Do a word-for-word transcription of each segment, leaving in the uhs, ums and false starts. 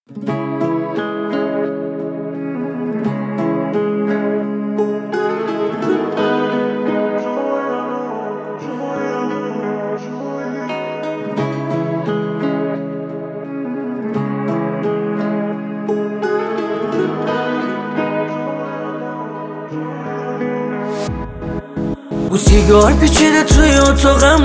بو سیگار پیچیده توی اتاقم،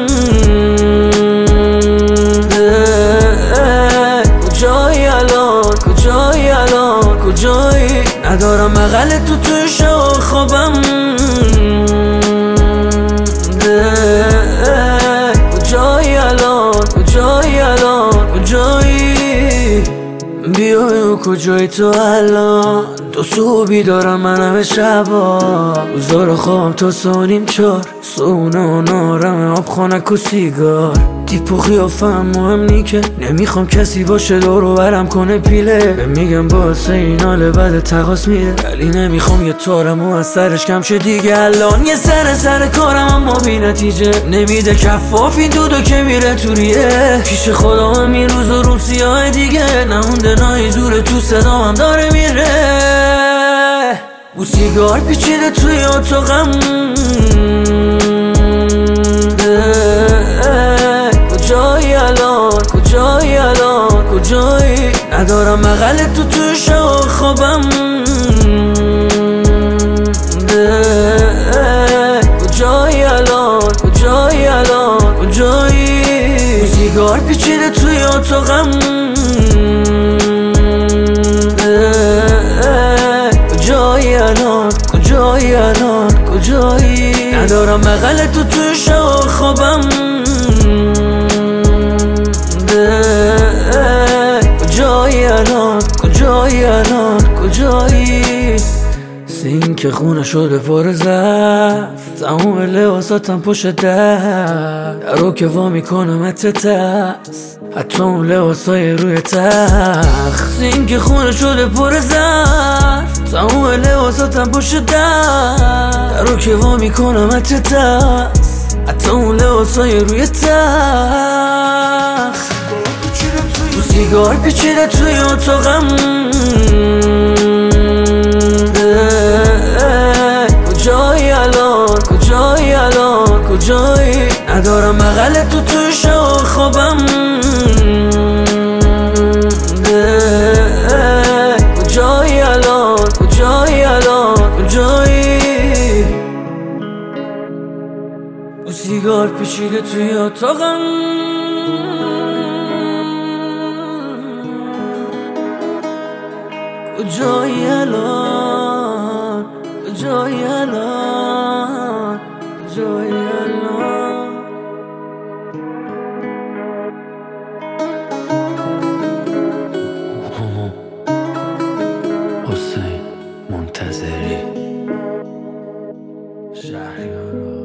کجایی الان، کجایی الان، کجایی؟ ندارم بغل تو توی شب خوابم، کجایی الان، کجایی الان، کجایی؟ بیای کجایی تو الان؟ تو صبحی دارم من همه شبا، روزا خوابم تا سانیم چار، سونه و نارم آب خانک و سیگار. تیپ و خیافم مهم نی که نمیخوام کسی باشه دورو برم کنه پیله، به میگم باسه این حال بعد تقاس میره، ولی نمیخوام یه تارم و از سرش کم شه دیگه. الان یه سر سر کارم اما بی نتیجه، نمیده کفاف این دودو که میره تو ریه. پیش خدا همین روز و روم سیاه دیگه، نمونده نایی زور تو صدام هم داره میره. بو سیگار پیچیده توی اتاقم، کجایی الان، کجایی الان، کجایی؟ ندارم بغل تو توی شب خوابم، کجایی الان، کجایی الان، کجایی؟ بو سیگار پیچیده توی اتاقم، کجایی الان، کجایی الان، کجایی؟ ندارم بغل تو توی شب خوابم، کجایی الان، کجایی الان، کجایی؟ سینک خونه شده پر ظرف، تموم لباساتم پشت در، درو که وا میکنم اتتست، حتی اون لباسای روی تخت. سینک خونه شده پر ظرف، تموم لباساتم پشت در، درو که وا میکنم اتتست، حتی اون لباسای روی تخت. بو سیگار پیچیده توی اتاقم، کجایی الان، کجایی الان، کجایی؟ ندارم بغل تو توی شب خوابم، کجایی الان، کجایی الان، کجایی؟ بو سیگار پیچیده توی اتاقم، کجایی الان، کجایی الان، کجایی الان؟ حسین منتظری، شهریارا.